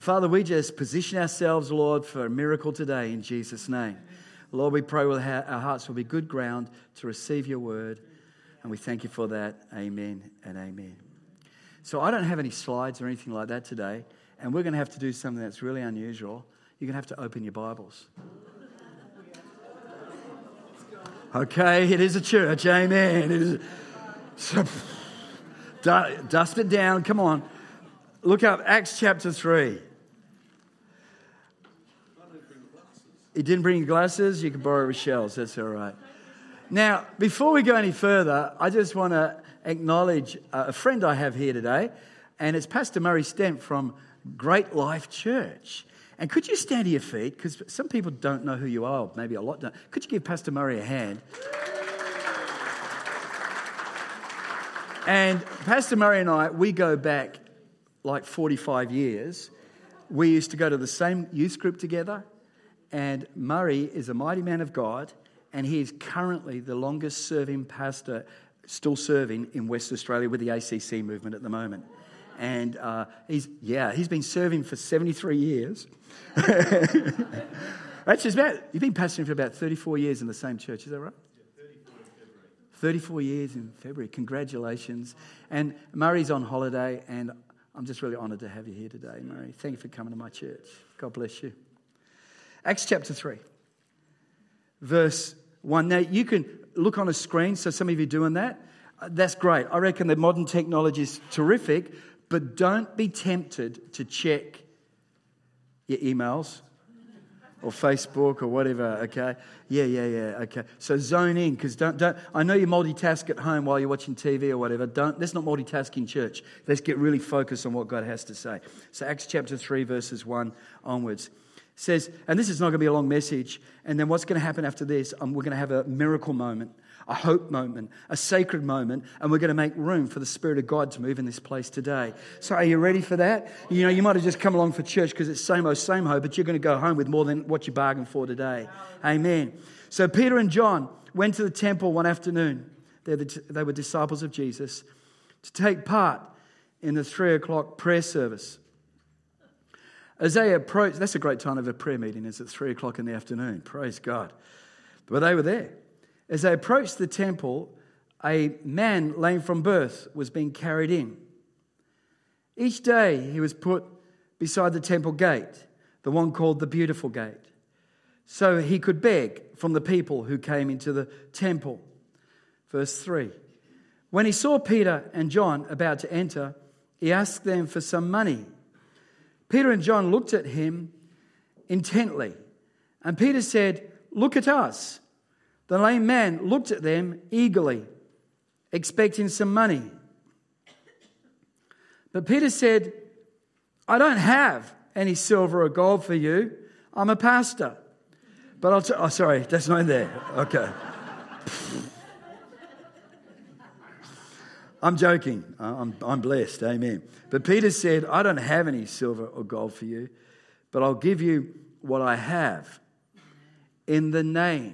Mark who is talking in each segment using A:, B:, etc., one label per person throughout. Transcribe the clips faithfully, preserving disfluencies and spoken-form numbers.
A: Father, we just position ourselves, Lord, for a miracle today in Jesus' name. Lord, we pray our hearts will be good ground to receive your word. And we thank you for that. Amen and amen. So I don't have any slides or anything like that today. And we're going to have to do something that's really unusual. You're going to have to open your Bibles. Okay, it is a church. Amen. It is. So, dust it down. Come on. Look up Acts chapter three. He didn't bring glasses. You can borrow Rochelle's. That's all right. Now, before we go any further, I just want to acknowledge a friend I have here today, and it's Pastor Murray Stent from Great Life Church. And could you stand to your feet? Because some people don't know who you are, maybe a lot don't. Could you give Pastor Murray a hand? And Pastor Murray and I, we go back like forty-five years. We used to go to the same youth group together. And Murray is a mighty man of God. And he is currently the longest serving pastor, still serving in West Australia with the A C C movement at the moment. And uh, he's, yeah, he's been serving for seventy-three years. That's just about, you've been pastoring for about thirty-four years in the same church, is that right?
B: Yeah, thirty-four in February.
A: thirty-four years in February. Congratulations. And Murray's on holiday, and I'm just really honoured to have you here today, Murray. Thank you for coming to my church. God bless you. Acts chapter three, verse one. Now, you can look on a screen, so some of you are doing that. Uh, that's great. I reckon the modern technology is terrific, but don't be tempted to check your emails or Facebook or whatever, okay? Yeah, yeah, yeah, okay. So zone in, because don't, don't, I know you multitask at home while you're watching T V or whatever. Don't, let's not multitask in church. Let's get really focused on what God has to say. So Acts chapter three, verses one onwards. Says, and this is not going to be a long message, and then what's going to happen after this, um, we're going to have a miracle moment, a hope moment, a sacred moment, and we're going to make room for the Spirit of God to move in this place today. So are you ready for that? You know, you might have just come along for church because it's same-o, same-ho, but you're going to go home with more than what you bargained for today. Amen. So Peter and John went to the temple one afternoon. They're the, they were disciples of Jesus, to take part in the three o'clock prayer service. As they approached, that's a great time of a prayer meeting, is at three o'clock in the afternoon. Praise God. But they were there. As they approached the temple, a man lame from birth was being carried in. Each day he was put beside the temple gate, the one called the Beautiful Gate, so he could beg from the people who came into the temple. Verse three. When he saw Peter and John about to enter, he asked them for some money. Peter and John looked at him intently, and Peter said, "Look at us." The lame man looked at them eagerly, expecting some money. But Peter said, "I don't have any silver or gold for you. I'm a pastor. But I'll t- oh, sorry, that's not there. Okay. I'm joking. I'm, I'm blessed. Amen. But Peter said, "I don't have any silver or gold for you, but I'll give you what I have. In the name,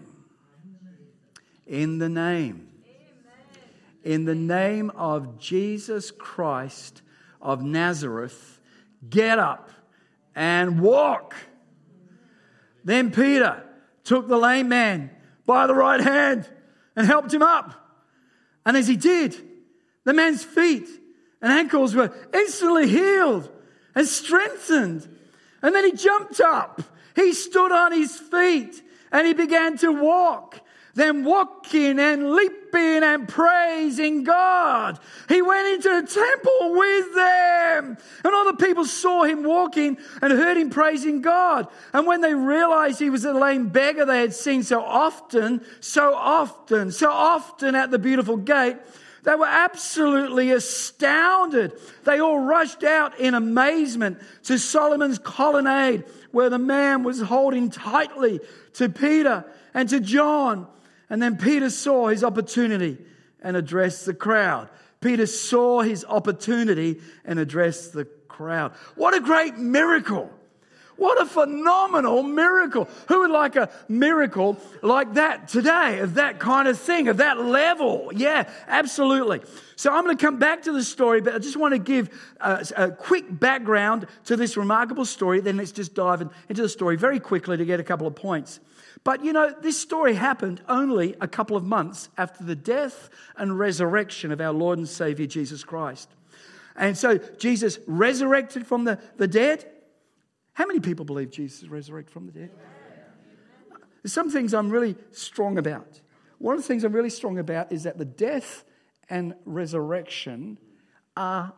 A: in the name, in the name of Jesus Christ of Nazareth, get up and walk." Then Peter took the lame man by the right hand and helped him up. And as he did, the man's feet and ankles were instantly healed and strengthened. And then he jumped up. He stood on his feet and he began to walk. Then walking and leaping and praising God, he went into the temple with them. And all the people saw him walking and heard him praising God. And when they realized he was a lame beggar they had seen so often, so often, so often at the Beautiful Gate, they were absolutely astounded. They all rushed out in amazement to Solomon's colonnade, where the man was holding tightly to Peter and to John. And then Peter saw his opportunity and addressed the crowd. Peter saw his opportunity and addressed the crowd. What a great miracle. What a phenomenal miracle. Who would like a miracle like that today, of that kind of thing, of that level? Yeah, absolutely. So I'm going to come back to the story, but I just want to give a, a quick background to this remarkable story. Then let's just dive in, into the story very quickly to get a couple of points. But, you know, this story happened only a couple of months after the death and resurrection of our Lord and Savior, Jesus Christ. And so Jesus resurrected from the, the dead. How many people believe Jesus resurrected from the dead? There's some things I'm really strong about. One of the things I'm really strong about is that the death and resurrection are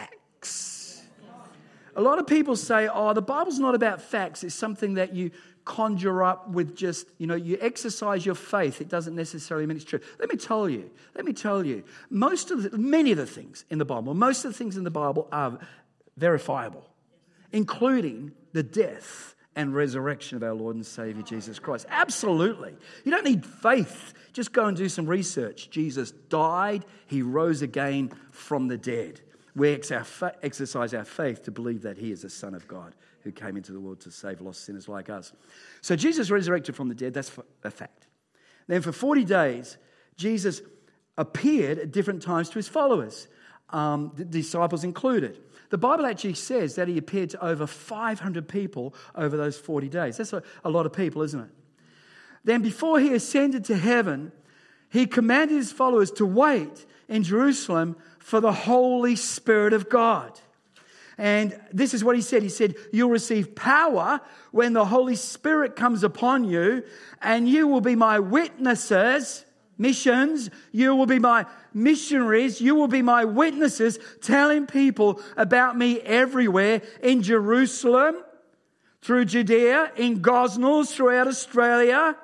A: facts. A lot of people say, oh, the Bible's not about facts. It's something that you conjure up with just, you know, you exercise your faith. It doesn't necessarily mean it's true. Let me tell you, let me tell you, most of the, many of the things in the Bible, most of the things in the Bible are verifiable, including the death and resurrection of our Lord and Savior, Jesus Christ. Absolutely. You don't need faith. Just go and do some research. Jesus died. He rose again from the dead. We exercise our faith to believe that he is the Son of God who came into the world to save lost sinners like us. So Jesus resurrected from the dead. That's a fact. Then for forty days, Jesus appeared at different times to his followers, um, the disciples included. The Bible actually says that he appeared to over five hundred people over those forty days. That's a, a lot of people, isn't it? Then before he ascended to heaven, he commanded his followers to wait in Jerusalem for the Holy Spirit of God. And this is what he said. He said, you'll receive power when the Holy Spirit comes upon you, and you will be my witnesses, missions. You will be my missionaries. You will be my witnesses, telling people about me everywhere in Jerusalem, through Judea, in Gosnells, throughout Australia,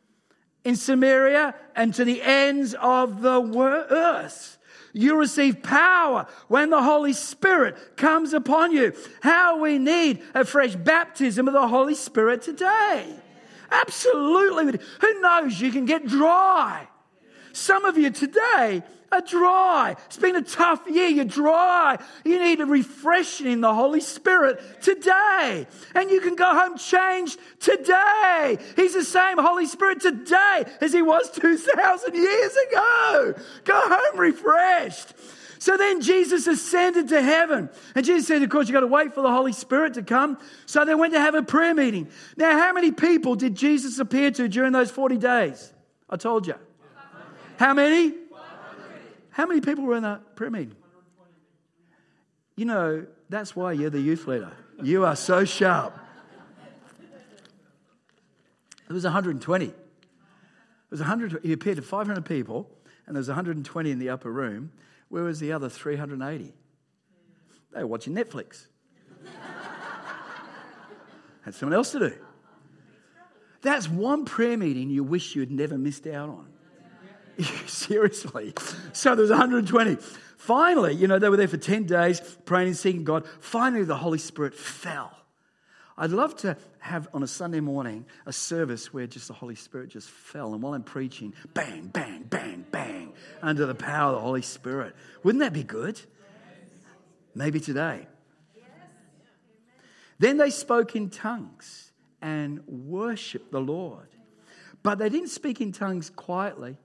A: in Samaria, and to the ends of the earth. You receive power when the Holy Spirit comes upon you. How we need a fresh baptism of the Holy Spirit today. Absolutely. Who knows? You can get dry. Some of you today are dry. It's been a tough year. You're dry. You need a refreshing in the Holy Spirit today. And you can go home changed today. He's the same Holy Spirit today as he was two thousand years ago. Go home refreshed. So then Jesus ascended to heaven. And Jesus said, of course, you've got to wait for the Holy Spirit to come. So they went to have a prayer meeting. Now, how many people did Jesus appear to during those forty days? I told you. How many? How many people were in that prayer meeting? You know, that's why you're the youth leader. You are so sharp. It was one hundred twenty. It was one hundred. He appeared to five hundred people, and there was one hundred twenty in the upper room. Where was the other three hundred eighty? They were watching Netflix. Had someone else to do. That's one prayer meeting you wish you had never missed out on. Seriously. So there was one hundred twenty. Finally, you know, they were there for ten days praying and seeking God. Finally, the Holy Spirit fell. I'd love to have on a Sunday morning a service where just the Holy Spirit just fell. And while I'm preaching, bang, bang, bang, bang, under the power of the Holy Spirit. Wouldn't that be good? Maybe today. Then they spoke in tongues and worshiped the Lord. But they didn't speak in tongues quietly.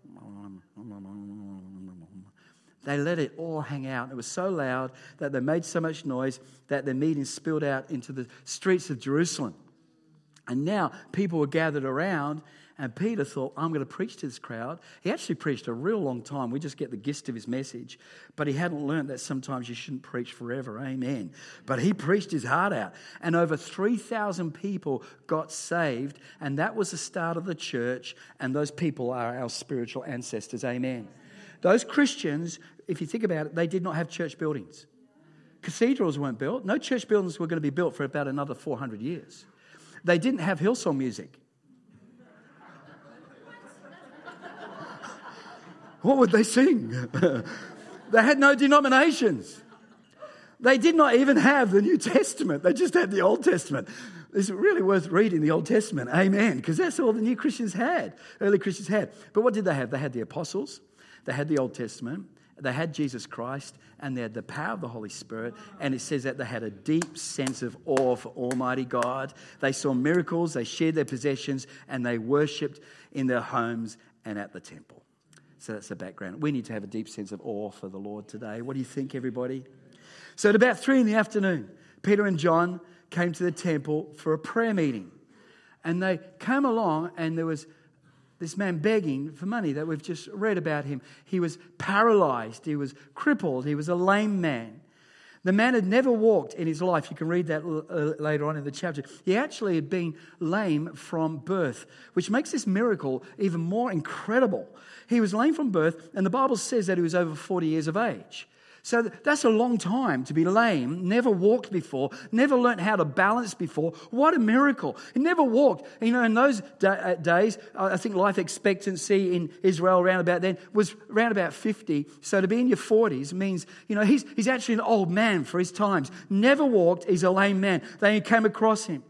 A: They let it all hang out. It was so loud that they made so much noise that the meeting spilled out into the streets of Jerusalem. And now people were gathered around, and Peter thought, I'm going to preach to this crowd. He actually preached a real long time. We just get the gist of his message. But he hadn't learned that sometimes you shouldn't preach forever. Amen. But he preached his heart out. And over three thousand people got saved. And that was the start of the church. And those people are our spiritual ancestors. Amen. Those Christians, if you think about it, they did not have church buildings. Cathedrals weren't built. No church buildings were going to be built for about another four hundred years. They didn't have Hillsong music. What would they sing? They had no denominations. They did not even have the New Testament. They just had the Old Testament. It's really worth reading the Old Testament. Amen. Because that's all the new Christians had. Early Christians had. But what did they have? They had the apostles. They had the Old Testament. They had Jesus Christ and they had the power of the Holy Spirit. And it says that they had a deep sense of awe for Almighty God. They saw miracles, they shared their possessions, and they worshipped in their homes and at the temple. So that's the background. We need to have a deep sense of awe for the Lord today. What do you think, everybody? So at about three in the afternoon, Peter and John came to the temple for a prayer meeting. And they came along and there was this man begging for money that we've just read about him. He was paralyzed. He was crippled. He was a lame man. The man had never walked in his life. You can read that uh, later on in the chapter. He actually had been lame from birth, which makes this miracle even more incredible. He was lame from birth, and the Bible says that he was over forty years of age. So that's a long time to be lame, never walked before, never learnt how to balance before. What a miracle. He never walked. You know, in those da- days, I think life expectancy in Israel around about then was around about fifty. So to be in your forties means, you know, he's, he's actually an old man for his times. Never walked, he's a lame man. They came across him.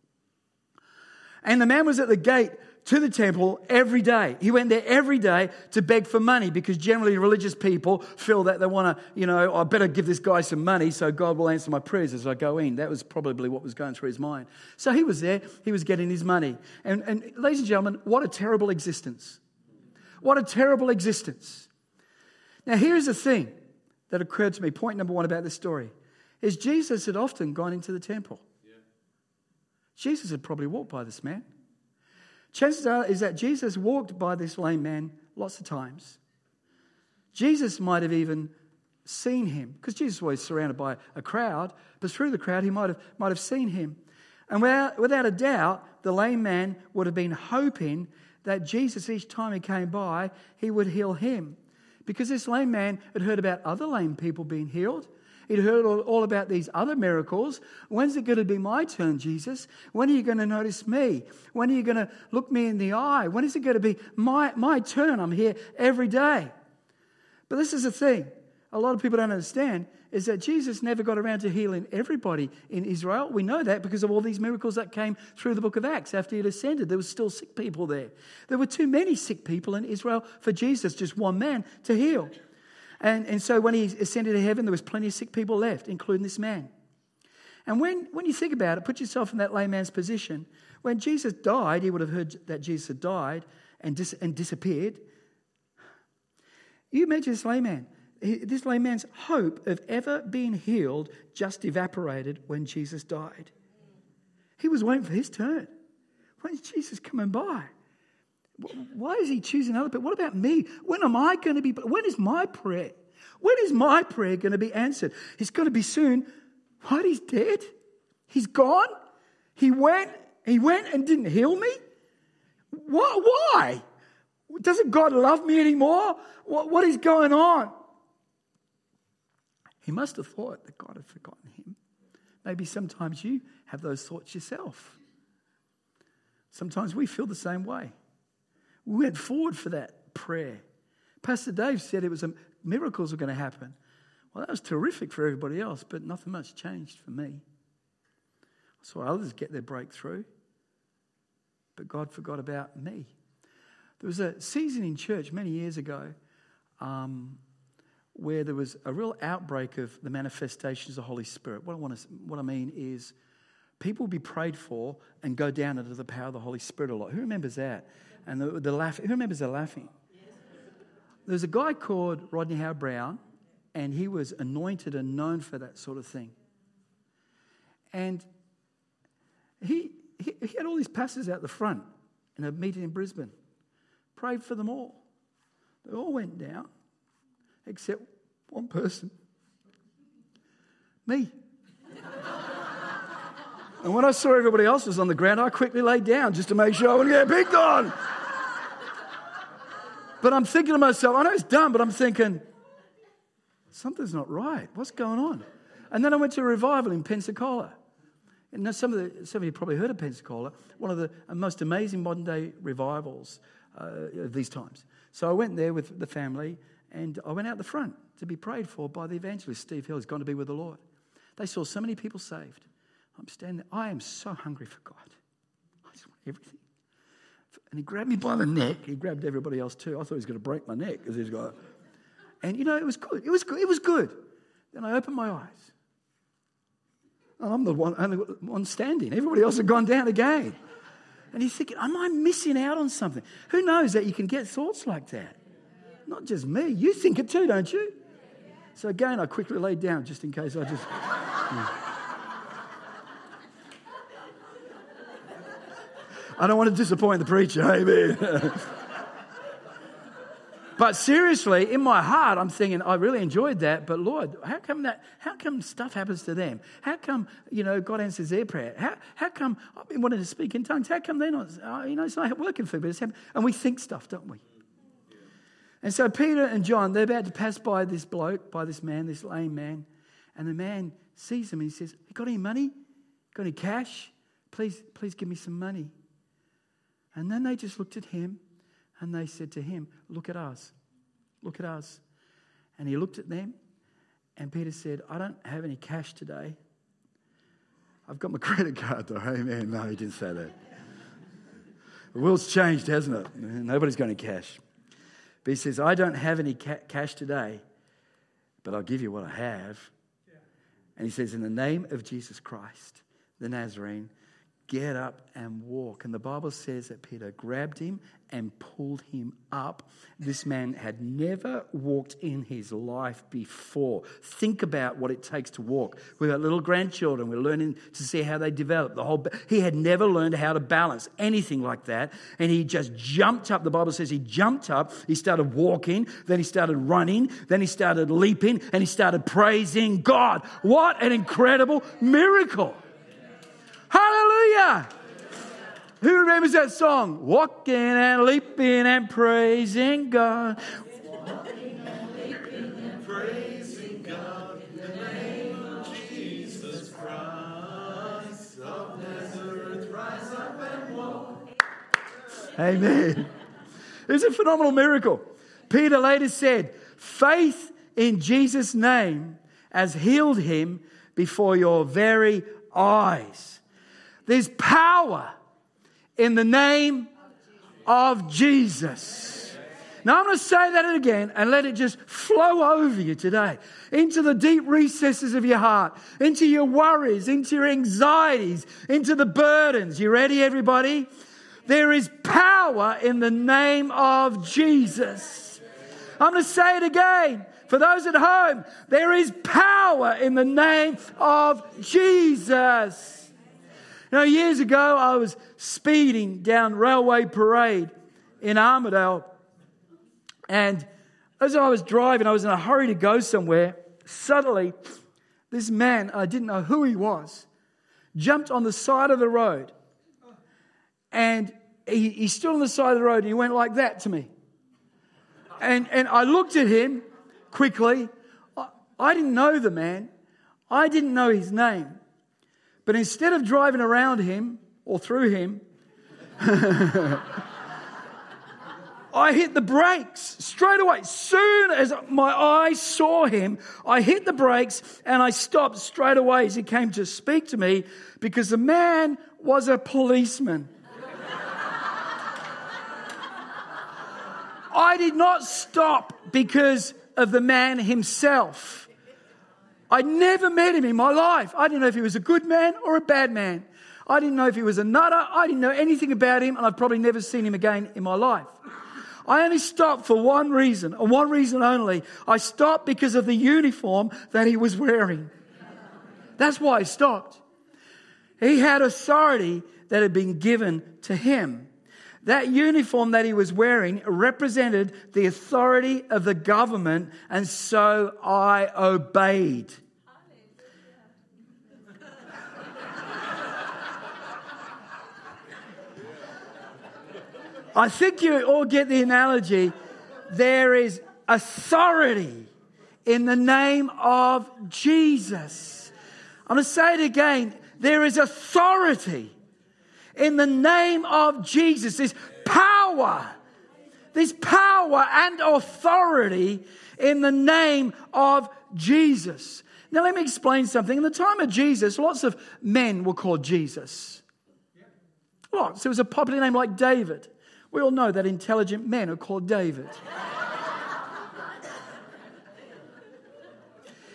A: And the man was at the gate to the temple every day. He went there every day to beg for money because generally religious people feel that they want to, you know, I better give this guy some money so God will answer my prayers as I go in. That was probably what was going through his mind. So he was there. He was getting his money. And, and ladies and gentlemen, what a terrible existence. What a terrible existence. Now here's the thing that occurred to me. Point number one about this story is Jesus had often gone into the temple. Yeah. Jesus had probably walked by this man. Chances are is that Jesus walked by this lame man lots of times. Jesus might have even seen him because Jesus was surrounded by a crowd, but through the crowd he might have, might have seen him. And without, without a doubt, the lame man would have been hoping that Jesus, each time he came by, he would heal him. Because this lame man had heard about other lame people being healed. He'd heard all, all about these other miracles. When's it going to be my turn, Jesus? When are you going to notice me? When are you going to look me in the eye? When is it going to be my, my turn? I'm here every day. But this is the thing. A lot of people don't understand is that Jesus never got around to healing everybody in Israel. We know that because of all these miracles that came through the book of Acts after he had ascended. There were still sick people there. There were too many sick people in Israel for Jesus, just one man, to heal. And, and so when he ascended to heaven, there was plenty of sick people left, including this man. And when, when you think about it, put yourself in that lame man's position. When Jesus died, he would have heard that Jesus had died and, dis, and disappeared. You imagine this lame man. This lame man's hope of ever being healed just evaporated when Jesus died. He was waiting for his turn. When's Jesus coming by? Why is he choosing other people? What about me? When am I going to be? When is my prayer? When is my prayer going to be answered? It's got to be soon. What? He's dead? He's gone? He went. He went and didn't heal me? What? Why? Doesn't God love me anymore? What, what is going on? He must have thought that God had forgotten him. Maybe sometimes you have those thoughts yourself. Sometimes we feel the same way. We went forward for that prayer. Pastor Dave said it was a, miracles were going to happen. Well, that was terrific for everybody else, but nothing much changed for me. I saw others get their breakthrough, but God forgot about me. There was a season in church many years ago um, where there was a real outbreak of the manifestations of the Holy Spirit. What I want to, what I mean is people will be prayed for and go down into the power of the Holy Spirit a lot. Who remembers that? And the, the laughing. Who remembers the laughing? There's a guy called Rodney Howard-Browne, and he was anointed and known for that sort of thing. And he, he, he had all these pastors out the front in a meeting in Brisbane. Prayed for them all. They all went down, except one person. Me. And when I saw everybody else was on the ground, I quickly laid down just to make sure I wouldn't get picked on. But I'm thinking to myself, I know it's dumb, but I'm thinking, something's not right. What's going on? And then I went to a revival in Pensacola. And now some of, the, some of you probably heard of Pensacola, one of the most amazing modern day revivals uh, of these times. So I went there with the family, and I went out the front to be prayed for by the evangelist, Steve Hill. He's gone to be with the Lord. They saw so many people saved. I'm standing there. I am so hungry for God. I just want everything. And he grabbed me by the neck. He grabbed everybody else too. I thought he was going to break my neck because he's got. And, you know, it was good. It was good. It was good. Then I opened my eyes. And I'm the one, only one standing. Everybody else had gone down again. And you're thinking, am I missing out on something? Who knows that you can get thoughts like that? Not just me. You think it too, don't you? So again, I quickly laid down just in case I just... Yeah. I don't want to disappoint the preacher, amen. But seriously, in my heart, I'm thinking, I really enjoyed that, but Lord, how come that? How come stuff happens to them? How come, you know, God answers their prayer? How how come I've been wanting to speak in tongues? How come they're not? Uh, you know, it's not working for me, but it's happening. And we think stuff, don't we? And so Peter and John, they're about to pass by this bloke, by this man, this lame man, and the man sees him and he says, "You got any money? Got any cash? Please, please give me some money." And then they just looked at him and they said to him, "Look at us. Look at us." And he looked at them and Peter said, "I don't have any cash today. I've got my credit card though." Amen. No, he didn't say that. The world's changed, hasn't it? Nobody's got any cash. But he says, "I don't have any ca- cash today, but I'll give you what I have." Yeah. And he says, "In the name of Jesus Christ, the Nazarene, get up and walk." And the Bible says that Peter grabbed him and pulled him up. This man had never walked in his life before. Think about what it takes to walk. We've got little grandchildren. We're learning to see how they develop. The whole. He had never learned how to balance anything like that. And he just jumped up. The Bible says he jumped up. He started walking. Then he started running. Then he started leaping. And he started praising God. What an incredible miracle. Hallelujah. Who remembers that song? Walking and leaping and praising God.
B: Walking and leaping and praising God in the name of Jesus Christ of Nazareth. Rise up and walk.
A: Amen. It was a phenomenal miracle. Peter later said, "Faith in Jesus' name has healed him before your very eyes." There's power in the name of Jesus. Now I'm going to say that again and let it just flow over you today. Into the deep recesses of your heart. Into your worries. Into your anxieties. Into the burdens. You ready, everybody? There is power in the name of Jesus. I'm going to say it again. For those at home, there is power in the name of Jesus. You know, years ago, I was speeding down Railway Parade in Armidale. And as I was driving, I was in a hurry to go somewhere. Suddenly, this man, I didn't know who he was, jumped on the side of the road. And he, he stood on the side of the road and he went like that to me. And, and I looked at him quickly. I, I didn't know the man. I didn't know his name. But instead of driving around him or through him, I hit the brakes straight away. Soon as my eyes saw him, I hit the brakes and I stopped straight away as he came to speak to me because the man was a policeman. I did not stop because of the man himself. I never met him in my life. I didn't know if he was a good man or a bad man. I didn't know if he was a nutter. I didn't know anything about him, and I've probably never seen him again in my life. I only stopped for one reason, and one reason only. I stopped because of the uniform that he was wearing. That's why I stopped. He had authority that had been given to him. That uniform that he was wearing represented the authority of the government, and so I obeyed. I think you all get the analogy. There is authority in the name of Jesus. I'm going to say it again. There is authority in the name of Jesus. There's power. There's power and authority in the name of Jesus. Now let me explain something. In the time of Jesus, lots of men were called Jesus. Lots. There was a popular name like David. We all know that intelligent men are called David.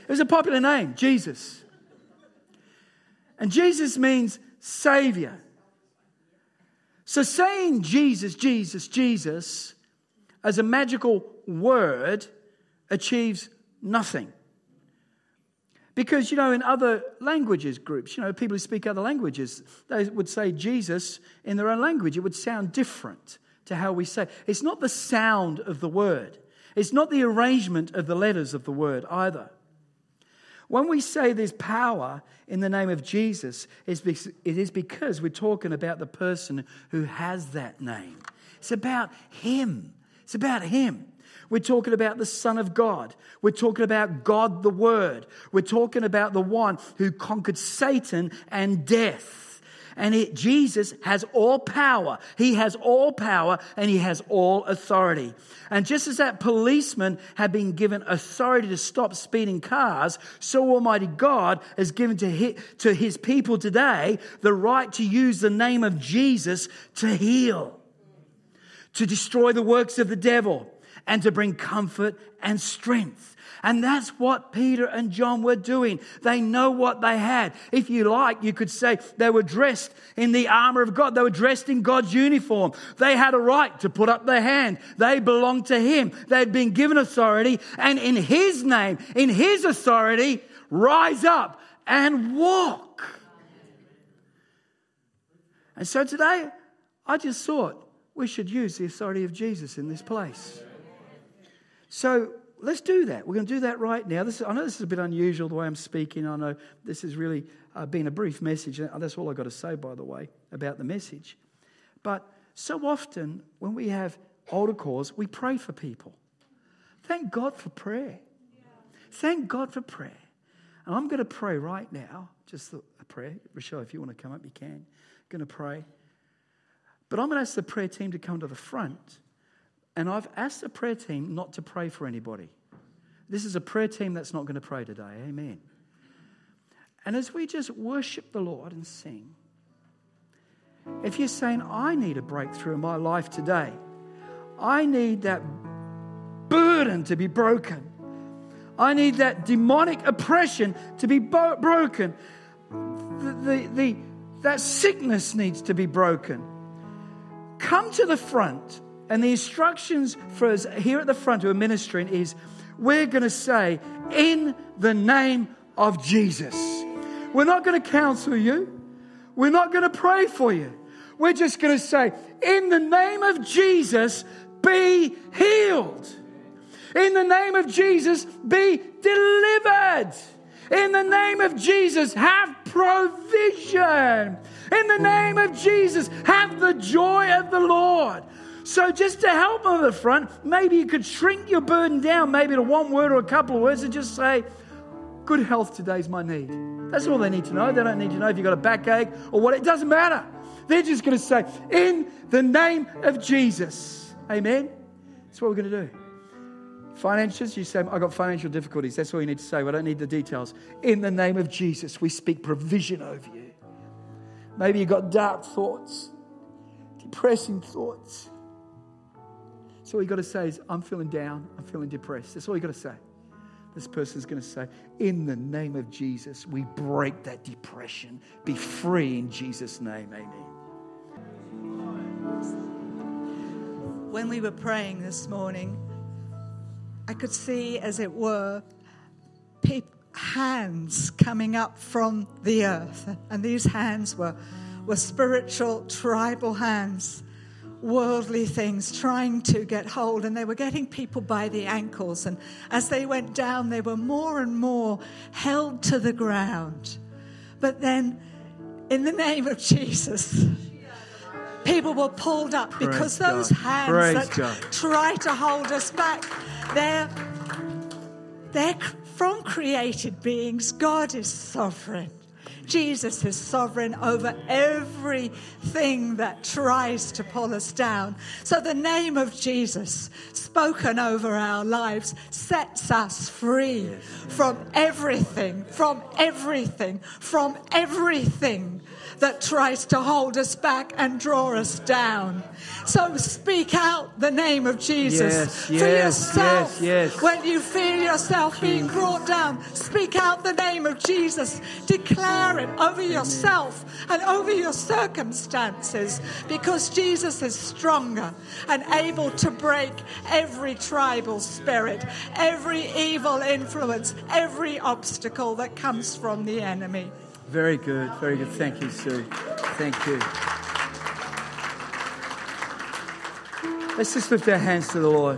A: It was a popular name, Jesus. And Jesus means Savior. So saying Jesus, Jesus, Jesus as a magical word achieves nothing. Because, you know, in other languages groups, you know, people who speak other languages, they would say Jesus in their own language. It would sound different to how we say. It's not the sound of the word. It's not the arrangement of the letters of the word either. When we say there's power in the name of Jesus, it is because we're talking about the person who has that name. It's about Him. It's about Him. We're talking about the Son of God. We're talking about God the Word. We're talking about the one who conquered Satan and death. And it, Jesus has all power. He has all power and He has all authority. And just as that policeman had been given authority to stop speeding cars, so Almighty God has given to his, to his people today the right to use the name of Jesus to heal, to destroy the works of the devil, and to bring comfort and strength. And that's what Peter and John were doing. They know what they had. If you like, you could say they were dressed in the armor of God. They were dressed in God's uniform. They had a right to put up their hand. They belonged to Him. They'd been given authority. And in His name, in His authority, rise up and walk. And so today, I just thought we should use the authority of Jesus in this place. So let's do that. We're going to do that right now. This is, I know this is a bit unusual the way I'm speaking. I know this has really uh, been a brief message. That's all I've got to say, by the way, about the message. But so often when we have altar calls, we pray for people. Thank God for prayer. Thank God for prayer. And I'm going to pray right now, just a prayer. Rochelle, if you want to come up, you can. I'm going to pray. But I'm going to ask the prayer team to come to the front. And I've asked the prayer team not to pray for anybody. This is a prayer team that's not going to pray today. Amen. And as we just worship the Lord and sing, if you're saying, I need a breakthrough in my life today, I need that burden to be broken, I need that demonic oppression to be bo- broken, the, the, the, that sickness needs to be broken, come to the front. And the instructions for us here at the front who are ministering is, we're going to say, in the name of Jesus. We're not going to counsel you. We're not going to pray for you. We're just going to say, in the name of Jesus, be healed. In the name of Jesus, be delivered. In the name of Jesus, have provision. In the name of Jesus, have the joy of the Lord. So just to help on the front, maybe you could shrink your burden down, maybe to one word or a couple of words, and just say, good health today is my need. That's all they need to know. They don't need to know if you've got a backache or what. It doesn't matter. They're just going to say, in the name of Jesus. Amen? That's what we're going to do. Finances, you say, I've got financial difficulties. That's all you need to say. We don't need the details. In the name of Jesus, we speak provision over you. Maybe you've got dark thoughts, depressing thoughts. So all you got to say is, I'm feeling down, I'm feeling depressed. That's all you got to say. This person's going to say, in the name of Jesus, we break that depression. Be free in Jesus' name. Amen.
C: When we were praying this morning, I could see, as it were, people, hands coming up from the earth. And these hands were, were spiritual, tribal hands. Worldly things trying to get hold, and they were getting people by the ankles, and as they went down they were more and more held to the ground. But then in the name of Jesus, people were pulled up. Praise because those God. hands Praise that God. try to hold us back, they're they're from created beings. God is sovereign. Jesus is sovereign over everything that tries to pull us down. So the name of Jesus, spoken over our lives, sets us free
A: Yes.
C: from everything, from everything, from everything that tries to hold us back and draw us down. So speak out the name of Jesus
A: Yes,
C: for
A: yes,
C: yourself.
A: yes, yes.
C: When you feel yourself being brought down, speak out the name of Jesus. Declare it over yourself and over your circumstances, because Jesus is stronger and able to break every tribal spirit, every evil influence, every obstacle that comes from the enemy.
A: Very good, very good. Thank you, Sue. Thank you. Let's just lift our hands to the Lord.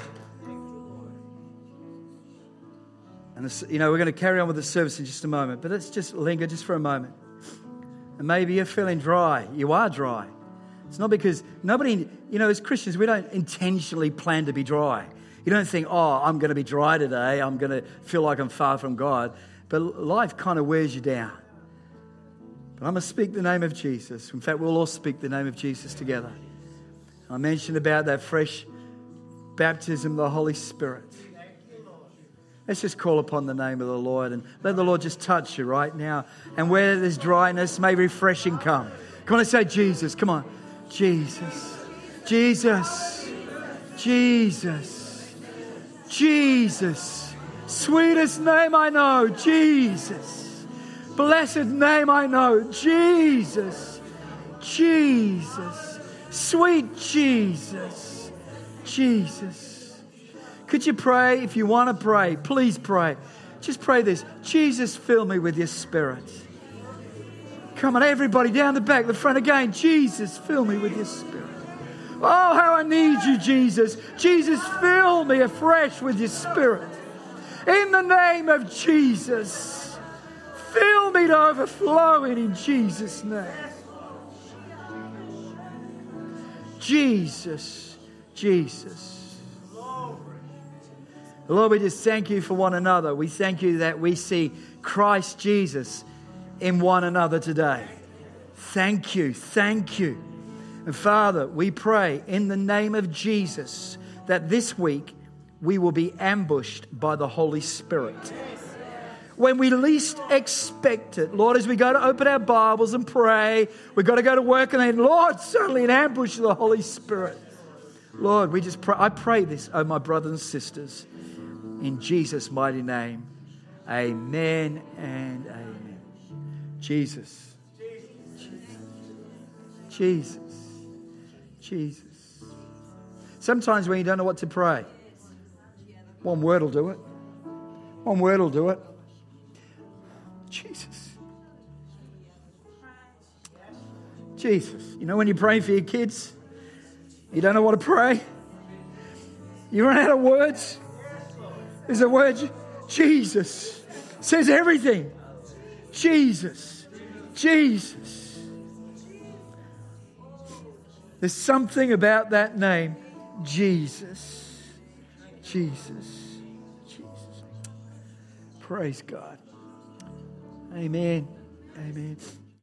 A: And this, you know, we're going to carry on with the service in just a moment, but let's just linger just for a moment. And maybe you're feeling dry. You are dry. It's not because nobody, you know, as Christians, we don't intentionally plan to be dry. You don't think, oh, I'm going to be dry today. I'm going to feel like I'm far from God. But life kind of wears you down. But I'm going to speak the name of Jesus. In fact, we'll all speak the name of Jesus together. I mentioned about that fresh baptism of the Holy Spirit. Let's just call upon the name of the Lord and let the Lord just touch you right now. And where there's dryness, may refreshing come. Come on, let's say Jesus. Come on. Jesus. Jesus. Jesus. Jesus. Sweetest name I know. Jesus. Blessed name I know. Jesus. Jesus. Sweet Jesus. Jesus. Could you pray? If you want to pray, please pray. Just pray this. Jesus, fill me with your Spirit. Come on, everybody down the back, the front again. Jesus, fill me with your Spirit. Oh, how I need you, Jesus. Jesus, fill me afresh with your Spirit. In the name of Jesus. Fill me to overflowing in Jesus' name. Jesus, Jesus. Lord, we just thank you for one another. We thank you that we see Christ Jesus in one another today. Thank you, thank you. And Father, we pray in the name of Jesus that this week we will be ambushed by the Holy Spirit. When we least expect it. Lord, as we go to open our Bibles and pray, we've got to go to work and then, Lord, suddenly an ambush of the Holy Spirit. Lord, we just pray. I pray this, oh my brothers and sisters, in Jesus' mighty name. Amen and amen. Jesus. Jesus. Jesus. Sometimes when you don't know what to pray, one word will do it. One word will do it. Jesus. Jesus. You know when you're praying for your kids, you don't know what to pray? You run out of words? There's a word, Jesus. Says everything. Jesus. Jesus. There's something about that name. Jesus. Jesus. Jesus. Praise God. Amen. Amen.